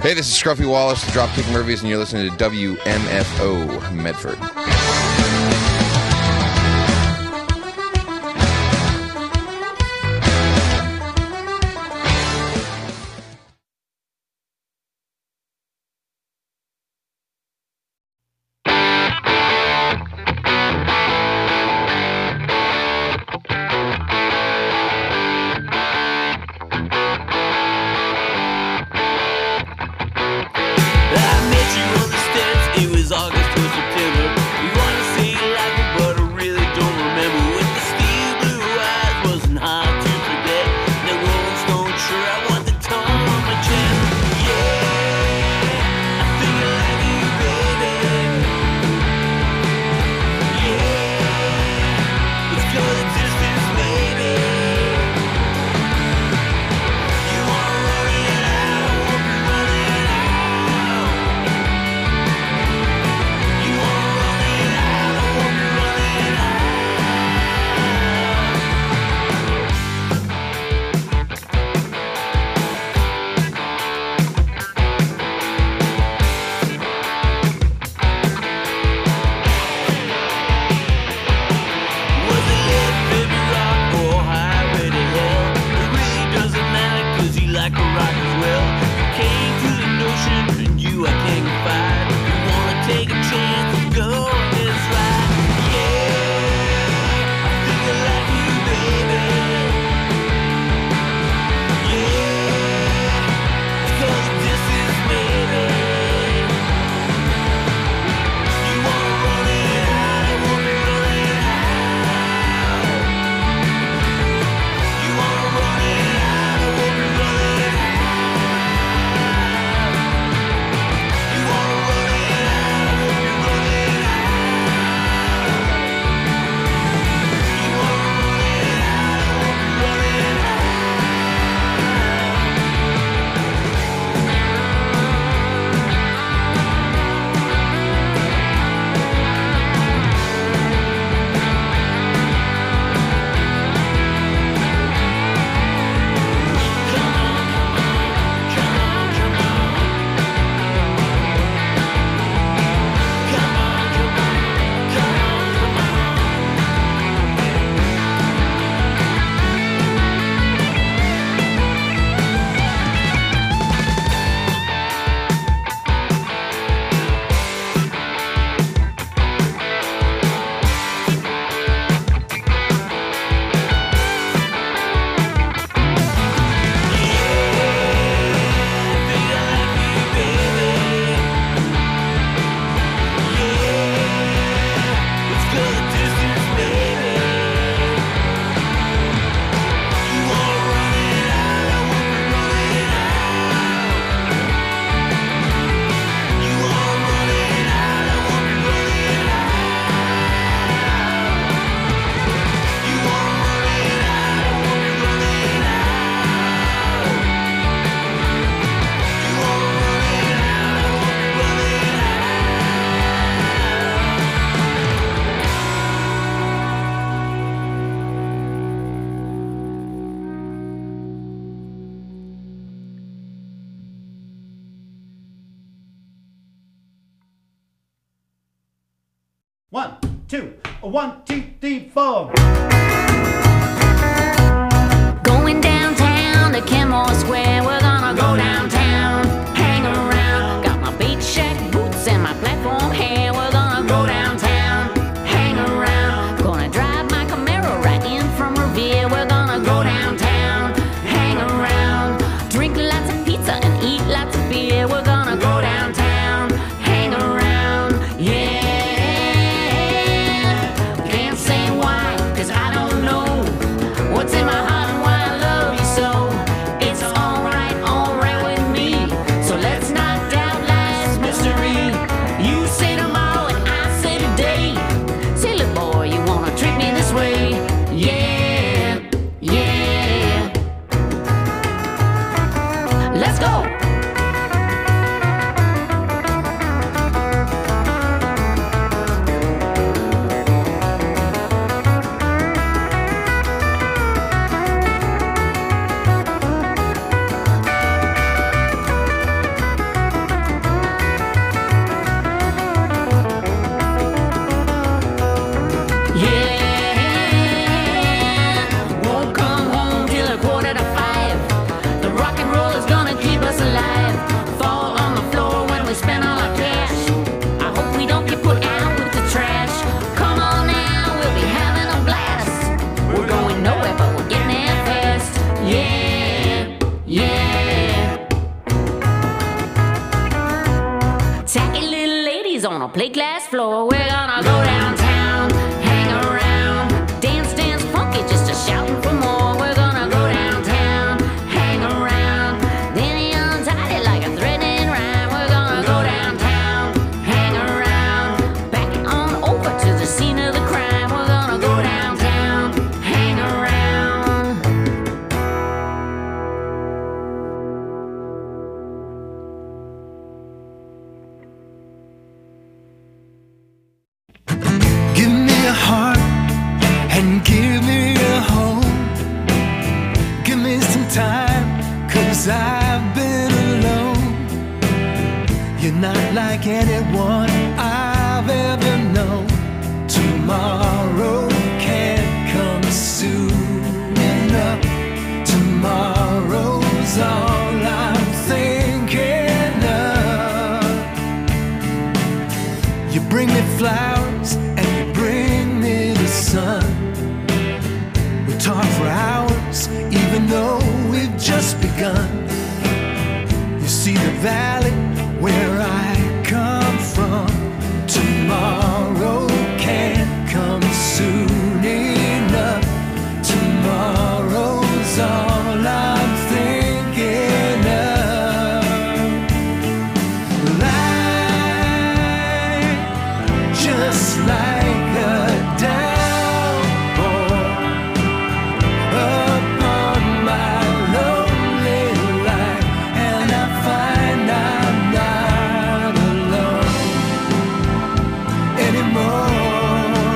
Hey, this is Scruffy Wallace, the Dropkick Murphys, and you're listening to WMFO Medford. One, two, 1, 2, 3, 4. Going downtown to Kenmore Square. We're gonna go downtown, hang around. Got my beach shack boots and my platform hair. We're gonna go downtown, hang around. Gonna drive my Camaro right in from Revere. We're gonna go downtown, hang around. Drink lots of pizza and eat lots of beer. We're gonna go downtown, hang around, yeah. Can't say why, 'cause I don't know what's in my heart and why I love you so. It's alright with me. So let's not doubt life's mystery. You say tomorrow and I say today. Say, little boy, you wanna treat me this way? Yeah, yeah. a plate glass floor. We're gonna go downtown, hang around, dance, dance, funky, just a shouting for more. We're gonna go downtown, hang around, then untie it like a threading rhyme. We're gonna go downtown, hang around, back on over to the scene of the crime. We're gonna go downtown, hang around. Give me a heart and give me a home. Give me some time, 'cause I've been alone. You're not like anyone I've ever known. Tomorrow can't come soon enough. Tomorrow's all I'm thinking of. You bring me flowers and you bring me the sun. We talk for hours even though we've just begun. You see the valley where I come from. Tomorrow can't come soon enough. Tomorrow's all I'm thinking of. Life just like a downpour upon my lonely life, and I find I'm not alone anymore.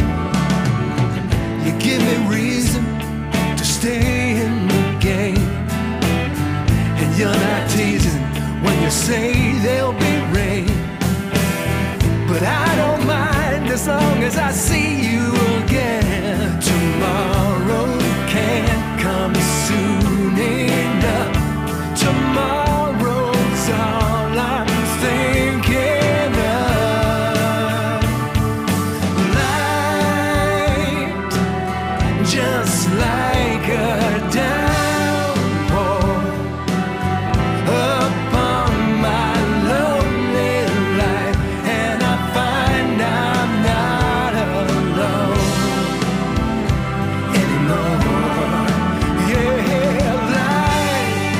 You give me reason to stay in the game, and you're not teasing when you say there'll be rain. But I don't mind as long as I see you again. Tomorrow can't come soon enough. Tomorrow's all I'm thinking of. Light, just like a downpour upon my lonely life, and I find I'm not alone anymore. Yeah, light,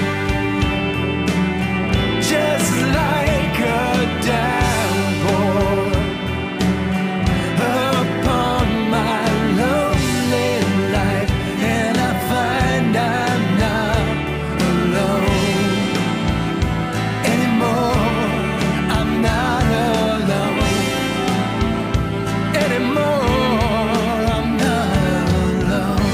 just like a downpour upon my lonely life, and I find I'm not alone anymore. I'm not alone anymore. I'm not alone.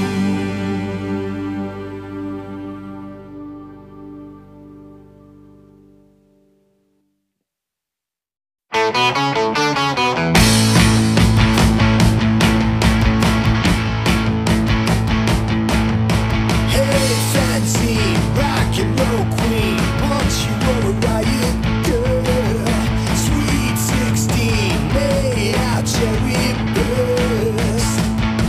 Hey, fancy rock and roll queen, once you were a riot girl. Sweet 16, made out cherry burst.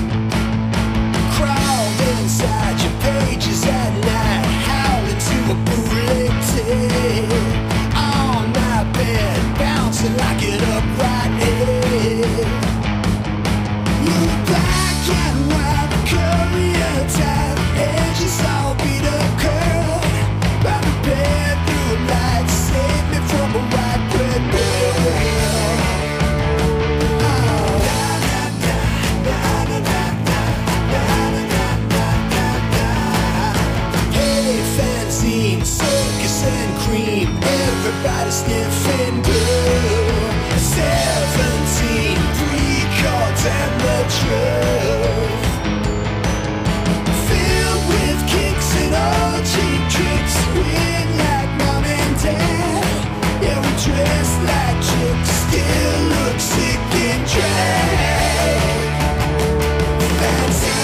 Crawled inside your pages at night, howling to a bootleg tape. On my bed, bouncing like an upright head. You black and white courier type, edges all beat up curl. By the bedroom light, save me from a white bread girl. Oh, da da da da da da da da da da da. Hey, fanzine, circus and cream, everybody sniffing girl. 17 pre-cards and the truth, filled with kicks and all cheap tricks. Weird like mom and dad, yeah, we dress like chicks, still look sick and drag. Fancy,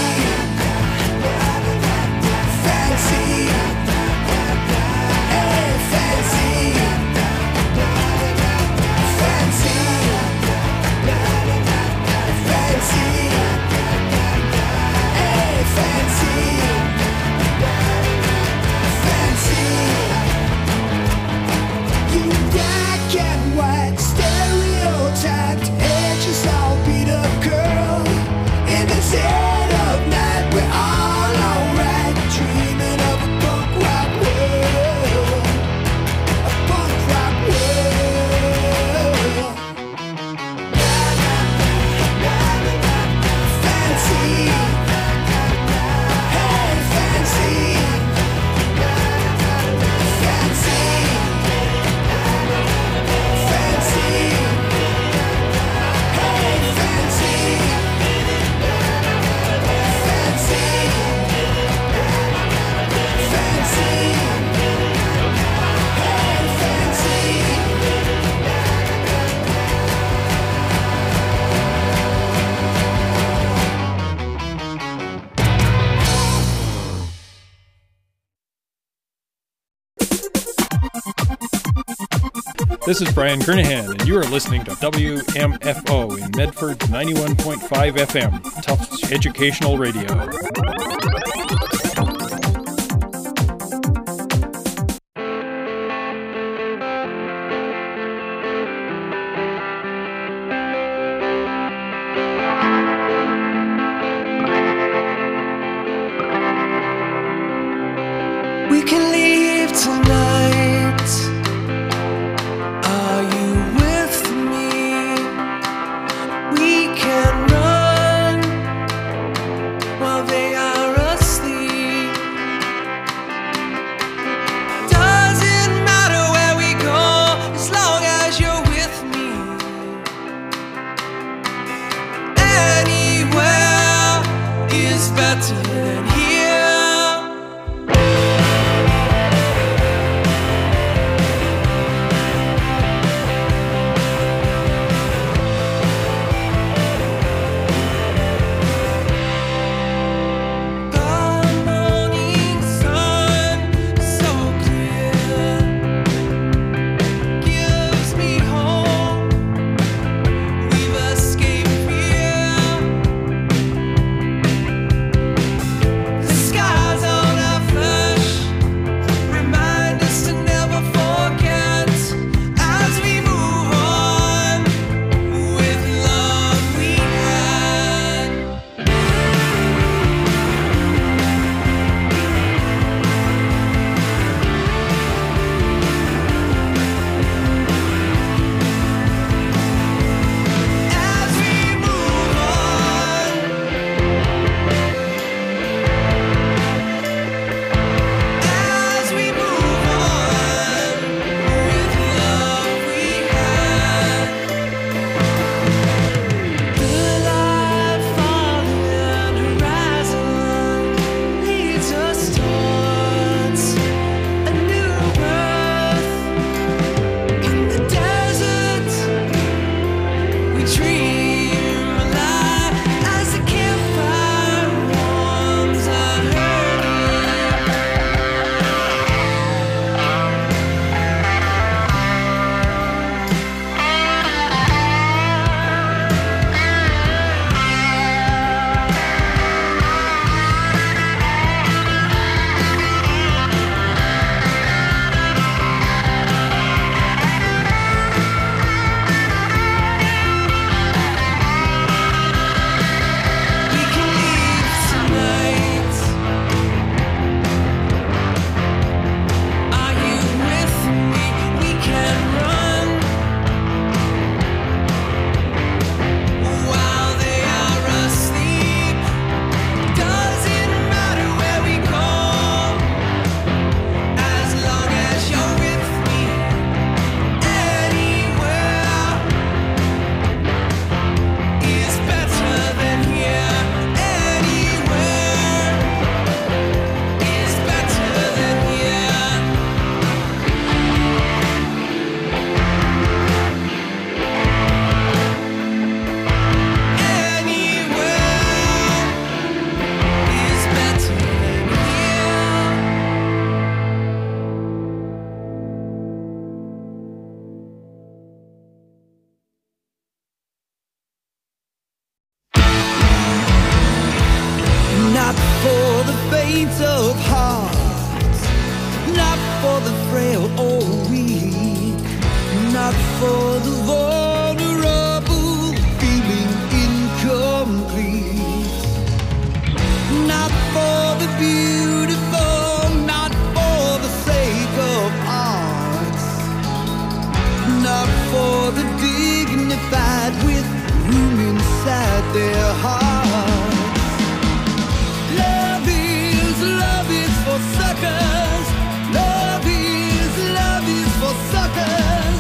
fancy, hey, fancy. This is Brian Kernahan, and you are listening to WMFO in Medford 91.5 FM, Tufts Educational Radio. We can leave tonight. Are you with me? We can run while they are asleep. Doesn't matter where we go as long as you're with me. Anywhere is better than here. Not for the faint of heart, not for the frail or weak, not for the vulnerable feeling incomplete, not for the beautiful, not for the sake of art, not for the dignified with room inside their heart. Love is for suckers. Love is for suckers.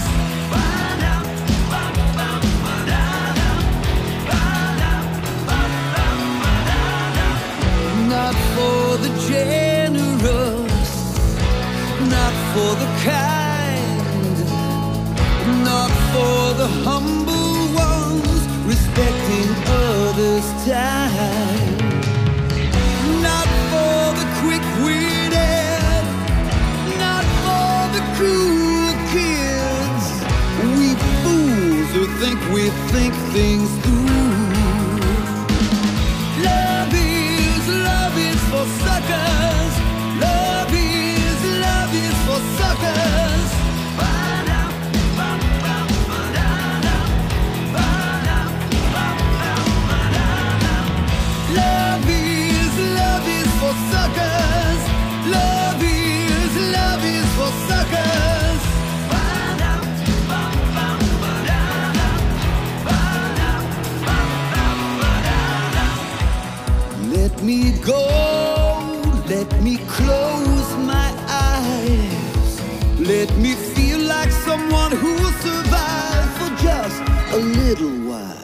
Not for the generous, not for the kind, not for the humble ones, respecting others' time. Not for the quick-witted, not for the cool kids, for suckers. Love is for suckers. Love is for suckers. Love is for suckers. Let me go, let me close my eyes. Let me feel like someone who survived for just a little while.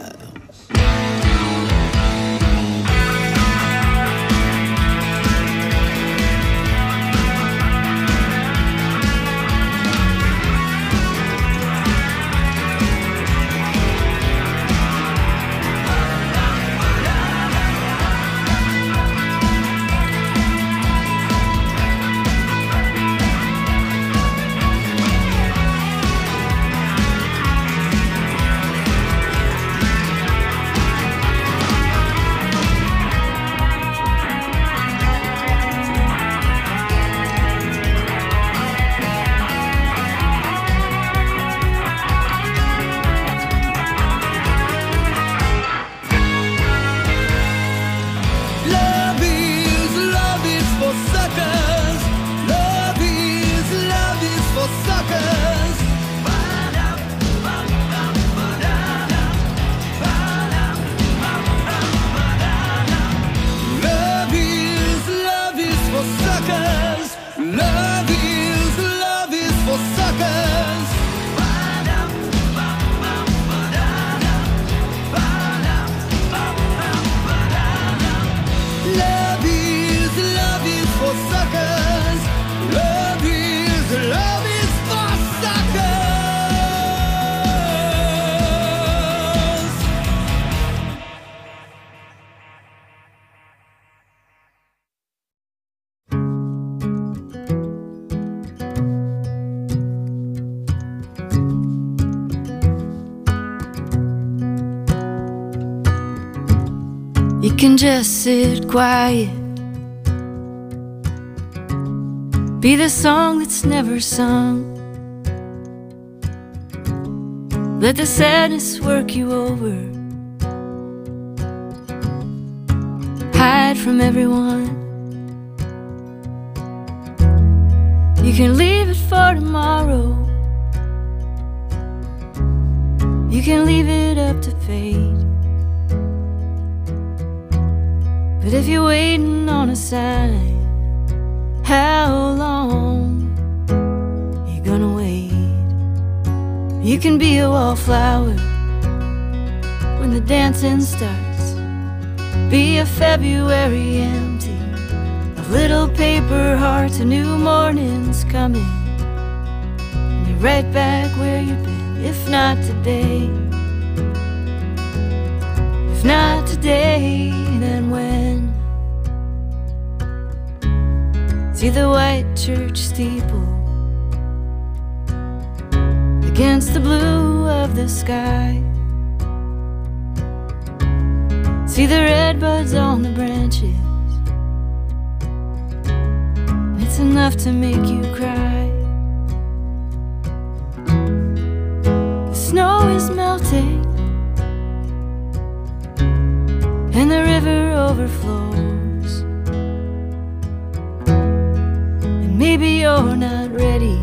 You can just sit quiet, be the song that's never sung. Let the sadness work you over, hide from everyone. You can leave it for tomorrow, you can leave it up to fate. But if you're waiting on a sign, how long you gonna wait? You can be a wallflower when the dancing starts. Be a February empty of little paper hearts. A new morning's coming, and you're right back where you've been. If not today, if not today, then when? See the white church steeple against the blue of the sky. See the red buds on the branches. It's enough to make you cry. The snow is melting and the river overflows, and maybe you're not ready,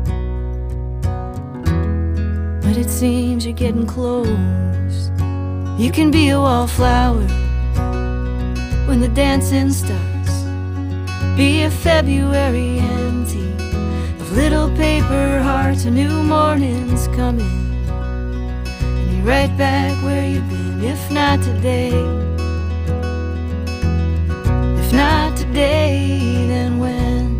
but it seems you're getting close. You can be a wallflower when the dancing starts. Be a February empty of little paper hearts. A new morning's coming, and you're right back where you've been. If not today, if not today, then when?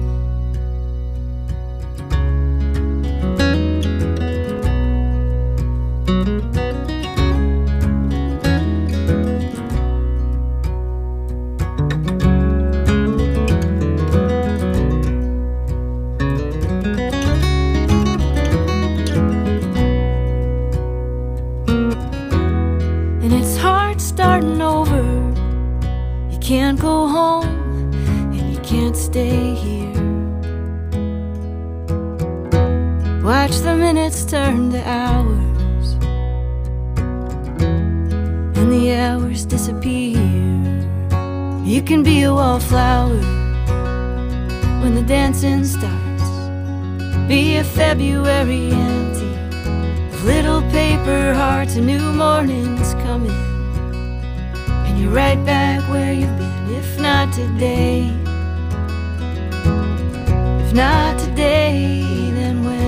And it's hard starting over. You can't go home, stay here. Watch the minutes turn to hours, and the hours disappear. You can be a wallflower when the dancing starts. Be a February empty of little paper hearts. A new morning's coming, and you're right back where you've been. If not today, if not today, then when?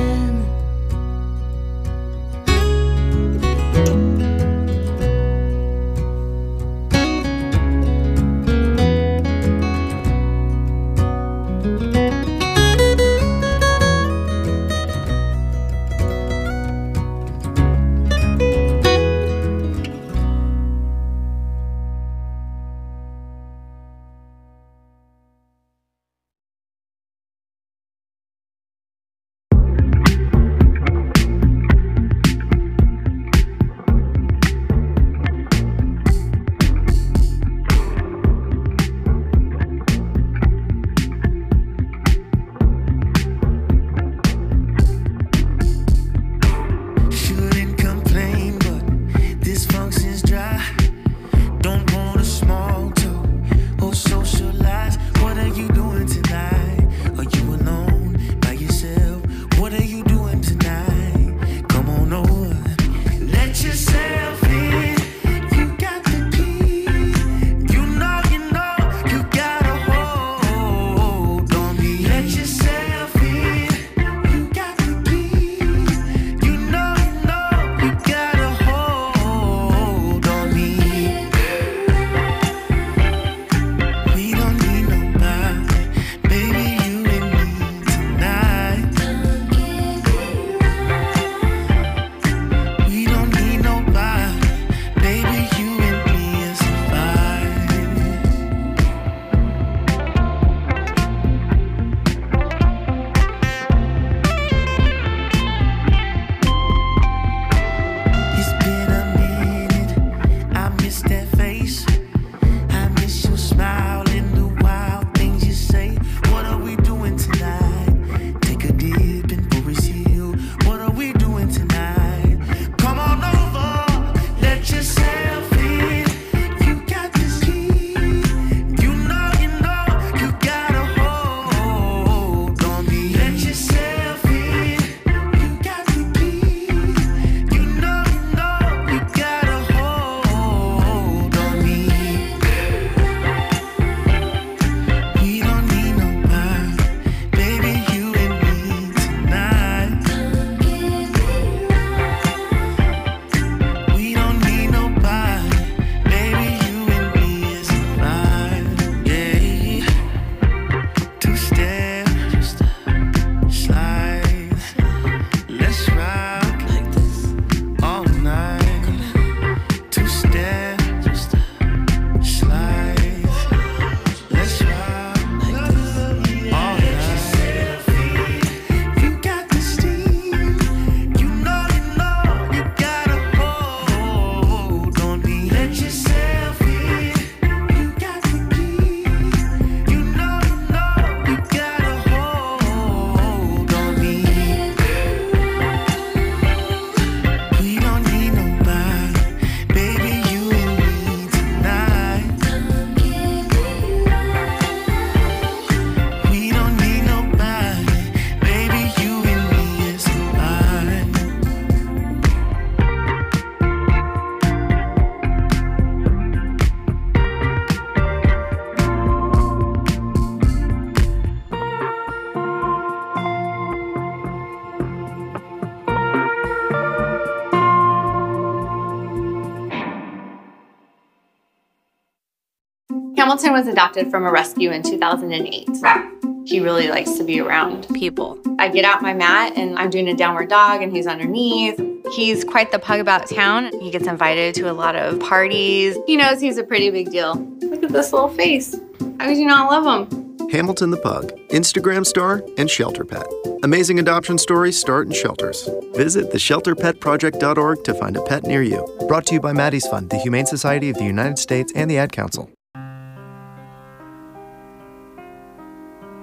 Hamilton was adopted from a rescue in 2008. He really likes to be around people. I get out my mat and I'm doing a downward dog and he's underneath. He's quite the pug about town. He gets invited to a lot of parties. He knows he's a pretty big deal. Look at this little face. How could you not love him? Hamilton the Pug, Instagram star and shelter pet. Amazing adoption stories start in shelters. Visit theshelterpetproject.org to find a pet near you. Brought to you by Maddie's Fund, the Humane Society of the United States, and the Ad Council.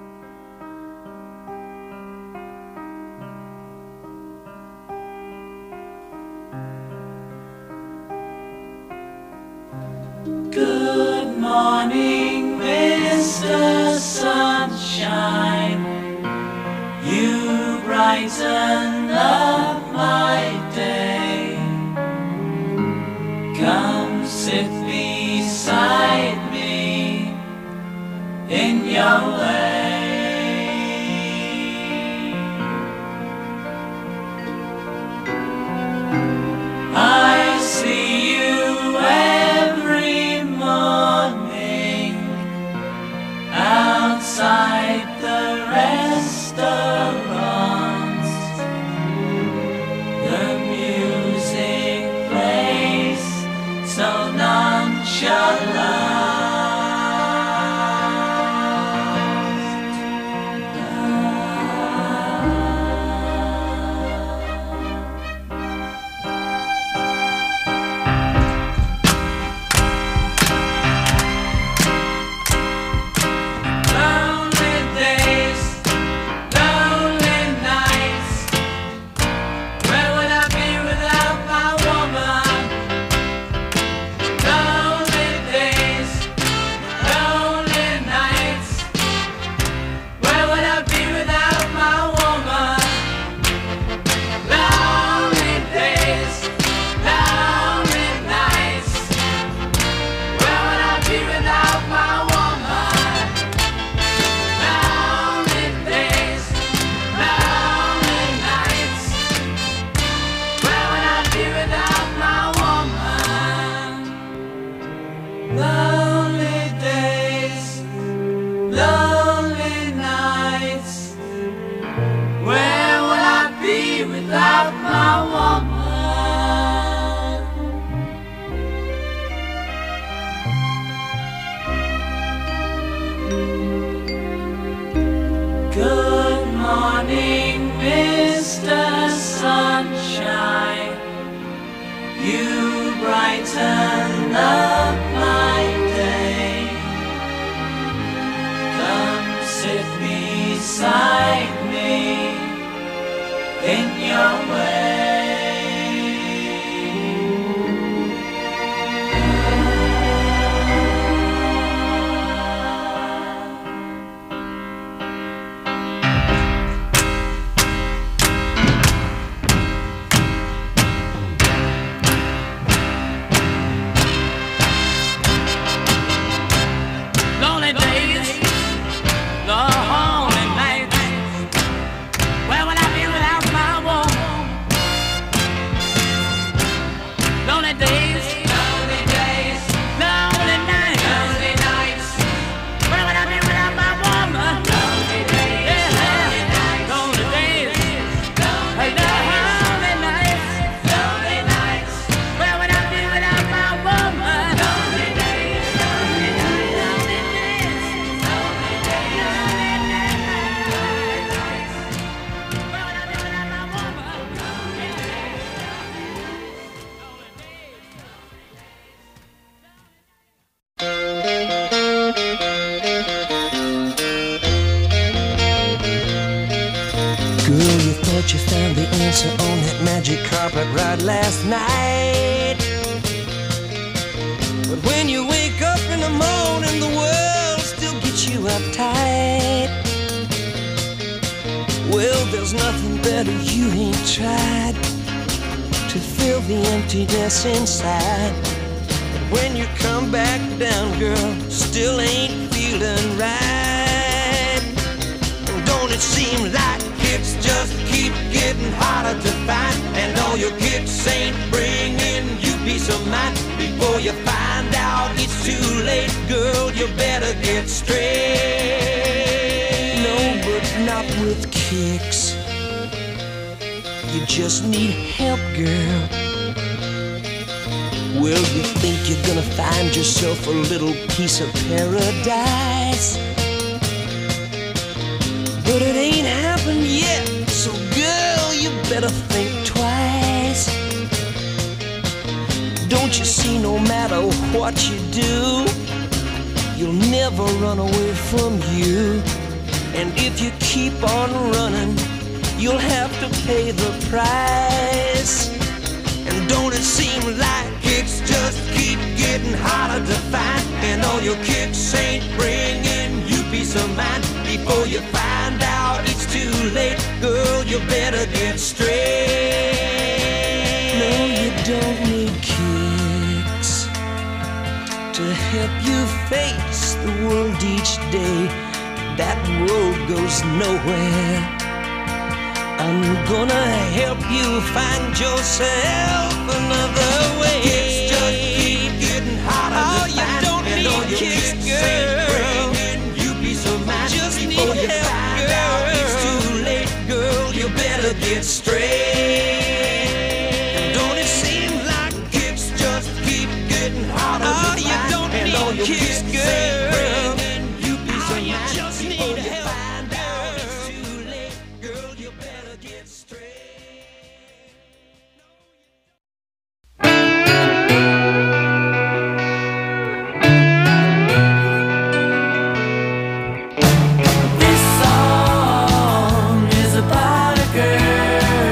sunshine, you brighten up my day. Come sit beside me in your way. I see you every morning outside the restaurants. The music plays so nonchalant. Good morning, Mr. Sunshine. You brighten up my day. Come sit beside me in your way. You found the answer on that magic carpet ride last night. But when you wake up in the morning, the world still gets you uptight. Well, there's nothing better you ain't tried to fill the emptiness inside. But when you come back down, girl, still ain't feeling right. And don't it seem like it's just keep getting harder to find, and all your kicks ain't bringing you peace of mind. Before you find out it's too late, girl, you better get straight. No, but not with kicks. You just need help, girl. Well, you think you're gonna find yourself a little piece of paradise, but it ain't happened yet, so girl, you better think twice. Don't you see, no matter what you do, you'll never run away from you. And if you keep on running, you'll have to pay the price. And don't it seem like kicks just keep getting harder to find, and all your kicks ain't bringing you peace of mind. before you find out it's too late. Girl, you better get straight. No, you don't need kicks to help you face the world each day. That road goes nowhere. I'm gonna help you find yourself another way. Kicks just keep getting harder. Oh, you don't need kicks, girl. You peace of mind just before you find out it's too late. Girl, you better get straight. Don't it seem like kicks just keep getting harder? Oh, you don't need kicks, girl. You peace of mind just need help. Find out it's too late. Girl, you better get straight. This song is about a girl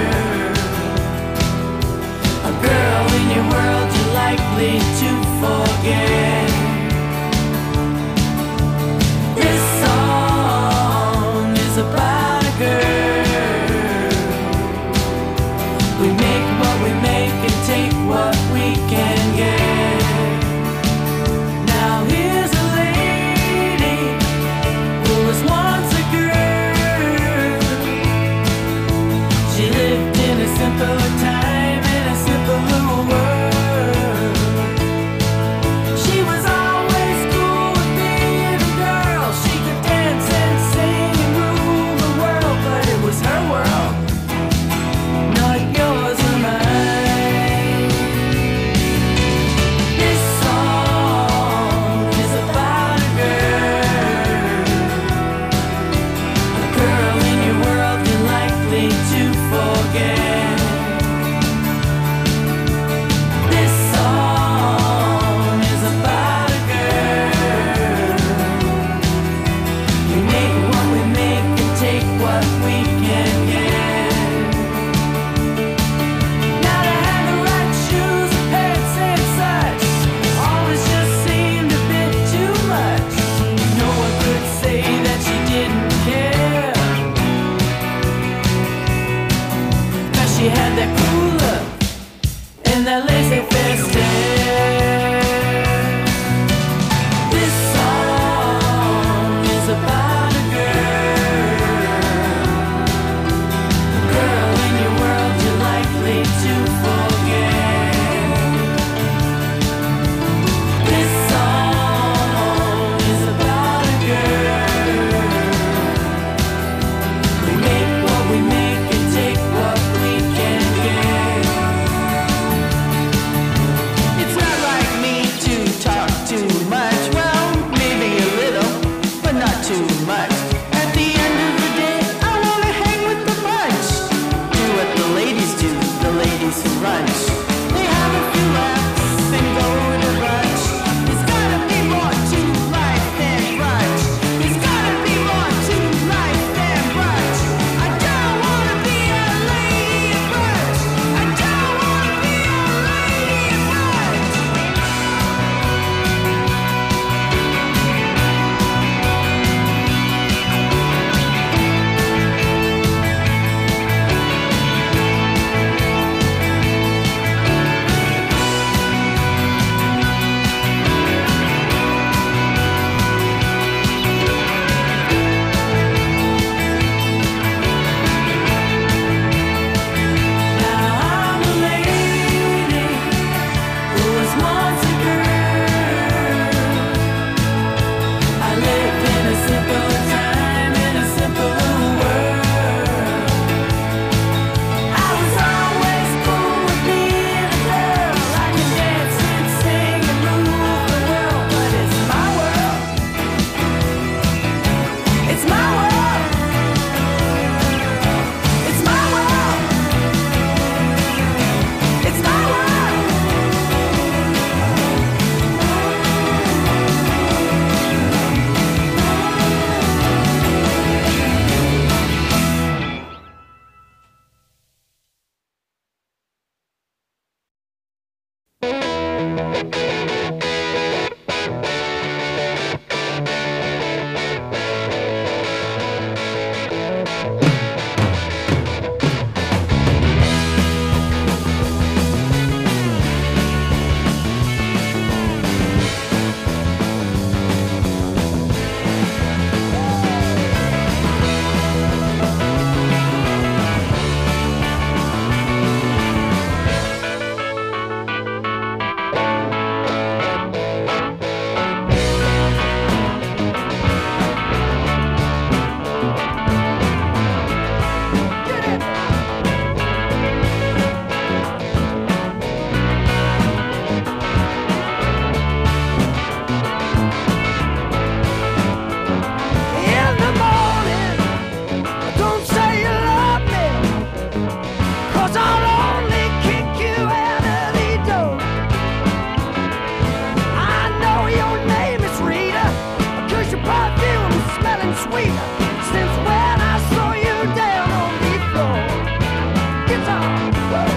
since when I saw you down on the floor. Guitar, whoa.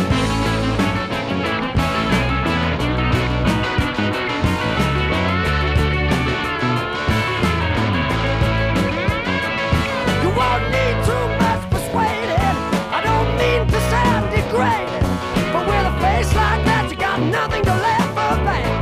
You won't need too much persuading. I don't mean to sound degrading, but with a face like that, you got nothing to laugh about.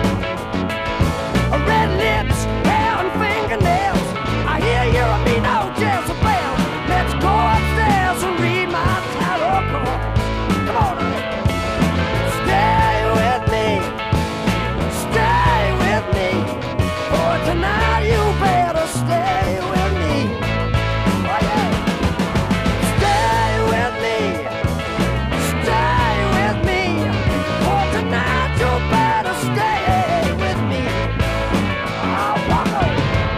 Red lips, hair and fingernails. I hear you're a mean old Jezebel. Let's go upstairs and read my tarot cards. Come on, honey. Stay with me. Stay with me. For tonight you better stay with me. Oh yeah. Stay with me. Stay with me. For tonight you better stay with me. I'll walk over.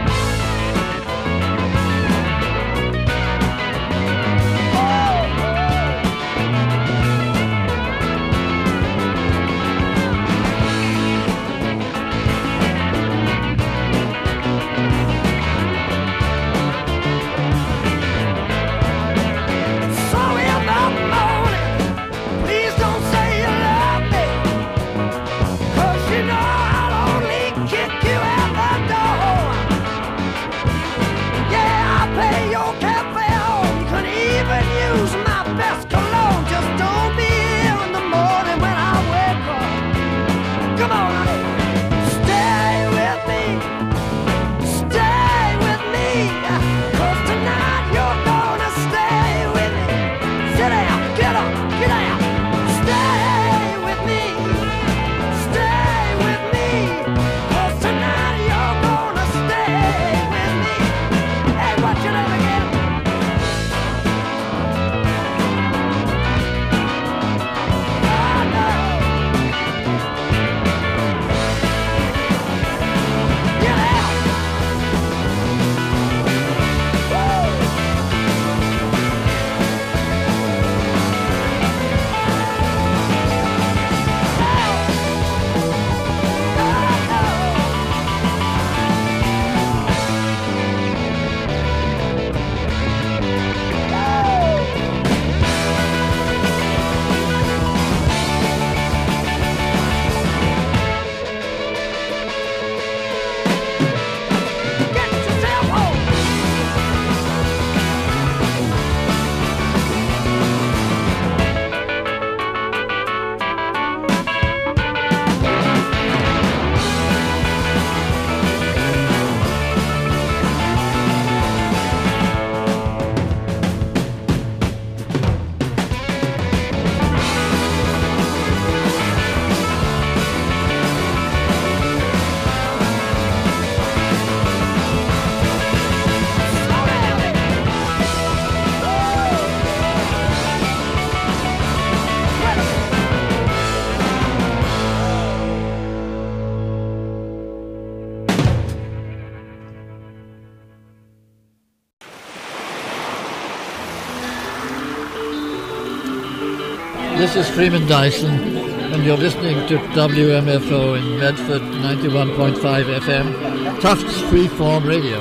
So in the morning, please don't say you love me, 'cause you know I'll only kick you out the door. Yeah, I'll pay your cafe home. You can even use my best cologne. Just don't be here in the morning when I wake up. Come on, honey. Stay with me. Stay with me. 'Cause tonight you're gonna stay with me. Sit down, get up, get out. Stay with me. Stay with me. 'Cause tonight you're gonna stay with me. Hey, what's your name again? I know. Get out. Woo. Get yourself home. Slow down. Wait a minute. This is Freeman Dyson, and you're listening to WMFO in Medford 91.5 FM, Tufts Freeform Radio.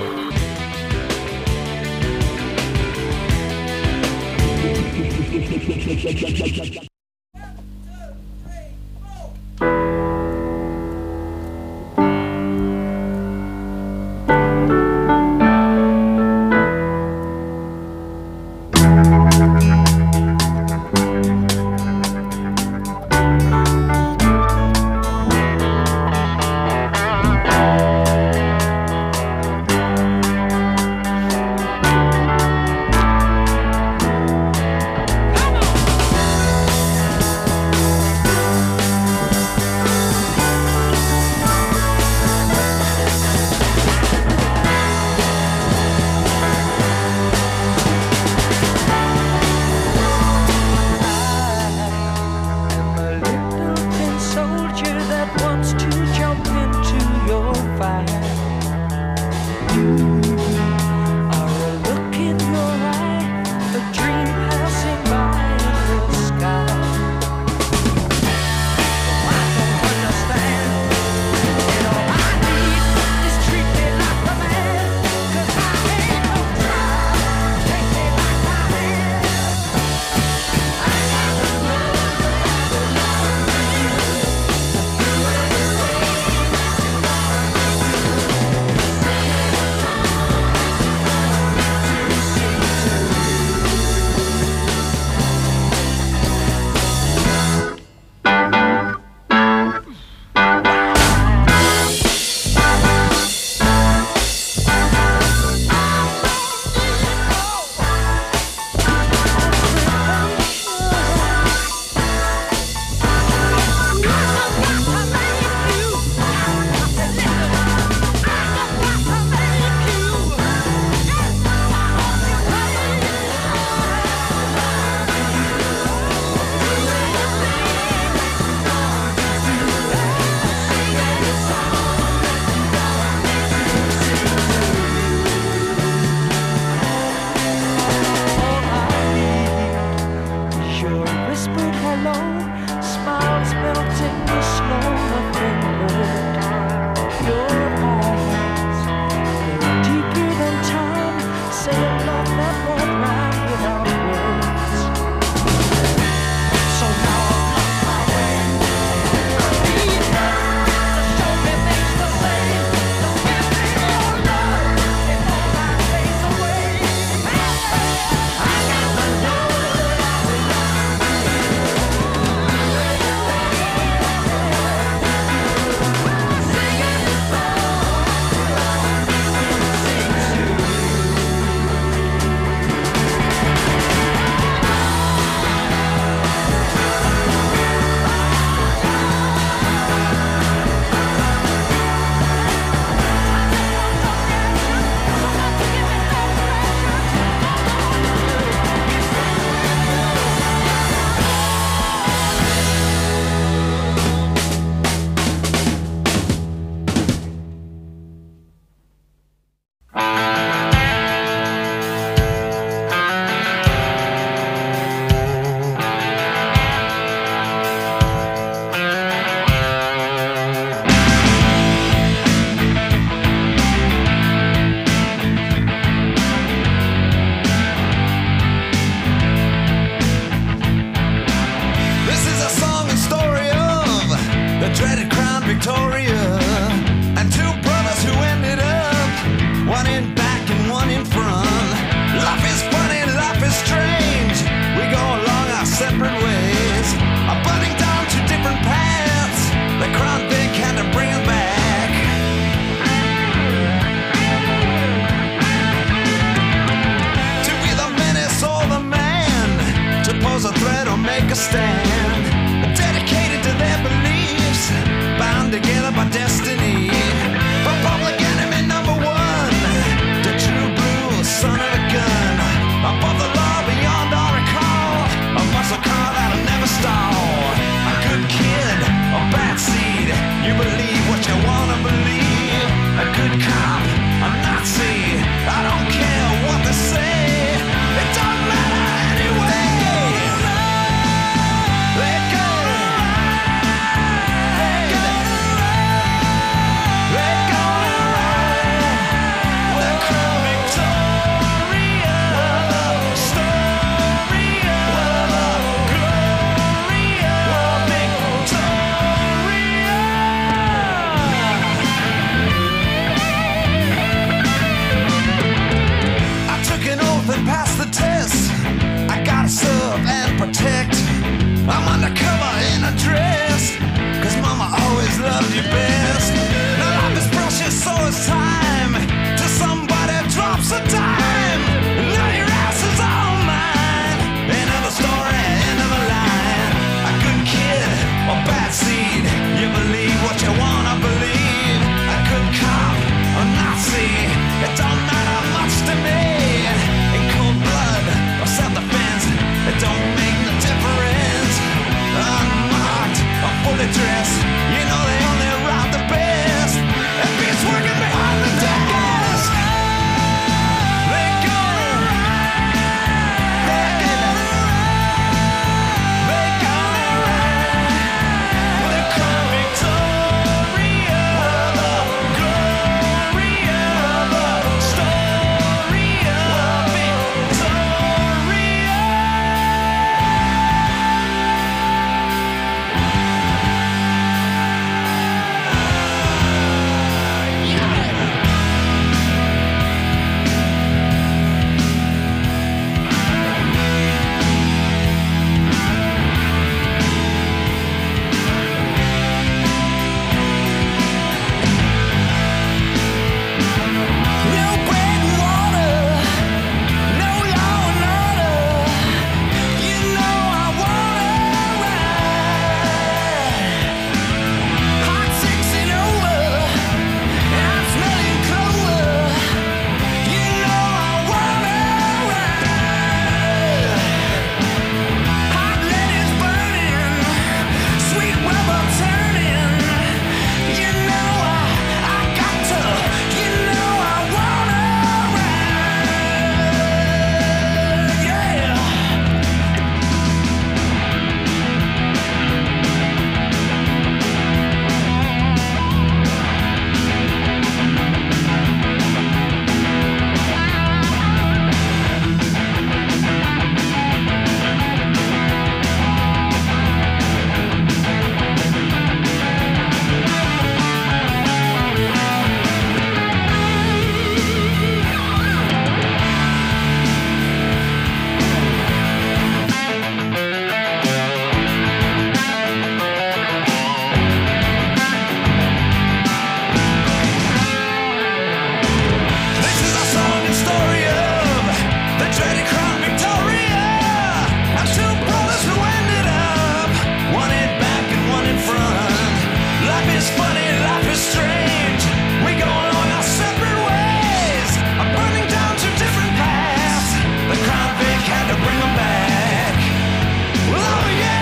dress, 'cause mama always loved you best. Now life is precious, so is time. Till somebody drops a dime, now your ass is all mine. End of a story, end of a line. A good kid or bad seed, you believe what you wanna believe. A good cop or Nazi, it don't matter much to me. In cold blood or self-defense, it don't make no difference. Unmarked or fully dressed, you know they only rob the best. If he's working behind the desk, they're gonna ride. They're gonna ride. They're gonna ride. We'll crown Victoria, the glory of the story of Victoria. No bread and water, no law and order. You know I wanna ride. Hot 6 and over, and I'm smelling clover. You know I wanna ride. Hot lead is burning, sweet rubber turning. You know I got to. You know I wanna ride. Yeah. This is a song and story of the dreaded crown Victoria. Our two brothers who ended up one in back and one in front. Life is funny, life is strange. We go along our separate ways, burning down two different paths. The crown Vic had to bring them back. Well, oh yeah,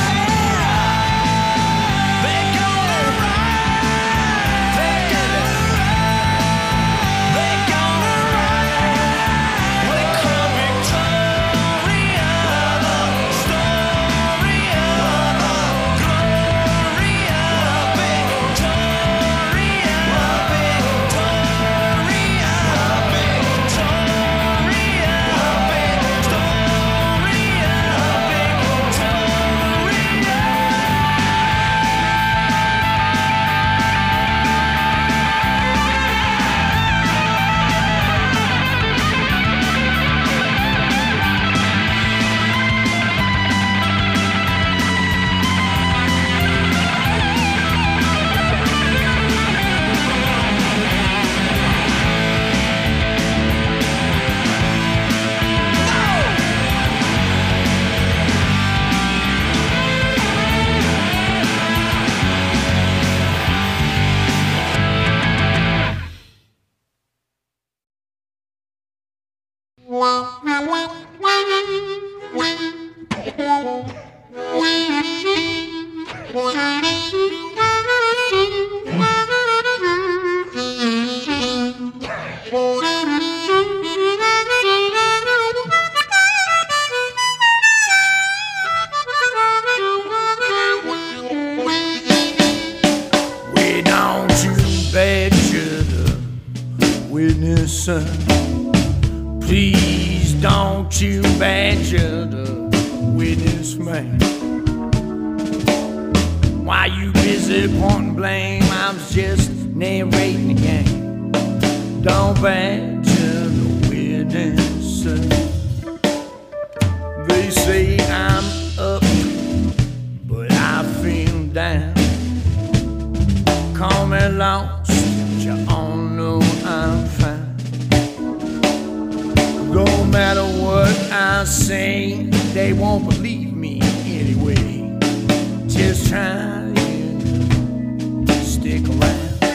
they're gonna ride. They're gonna ride. They're gonna ride. They crown Victoria, the story of the glory of Victoria, We don't you badger the witness, please don't you badger the witness man. Why you busy pointing blame? I was just narrating the game. Don't badger the witness. They say I'm up, but I feel matter what I say, they won't believe me anyway. Just trying to stick around.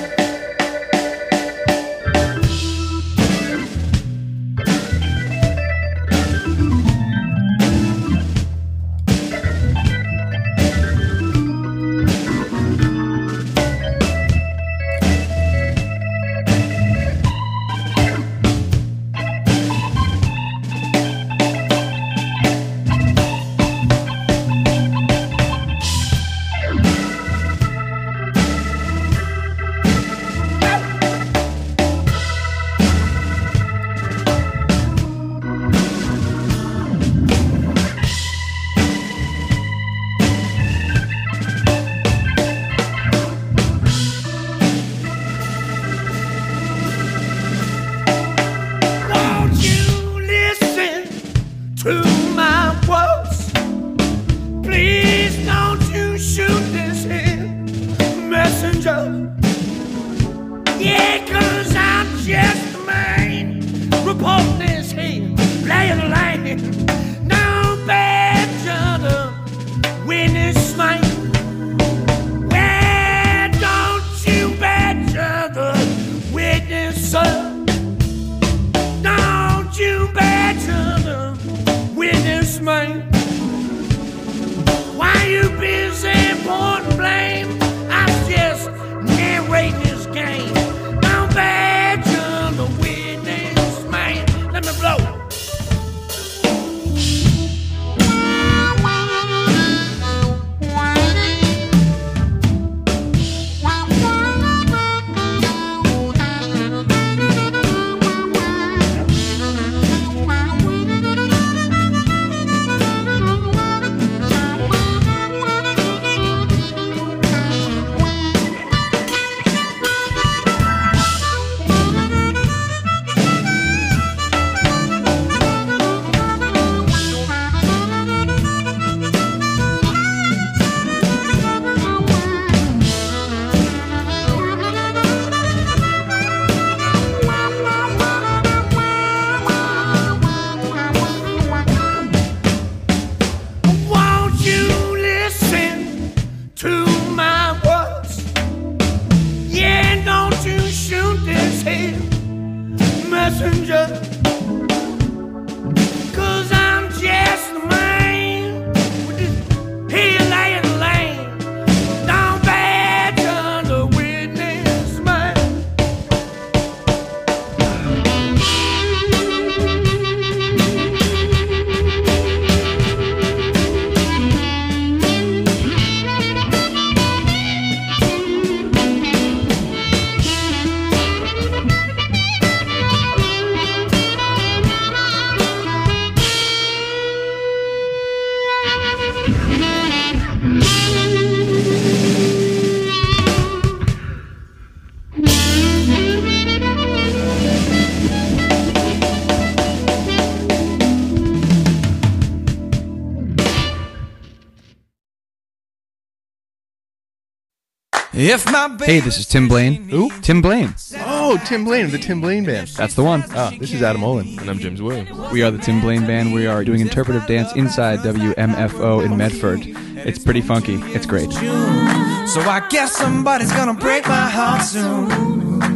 Hey, this is Tim Blaine. Who? Tim Blaine. Oh, Tim Blaine of the Tim Blaine Band. That's the one. This is Adam Olin. And I'm James Williams. We are the Tim Blaine Band. We are doing interpretive dance inside WMFO in Medford. It's pretty funky. It's great. So I guess somebody's gonna break my heart soon.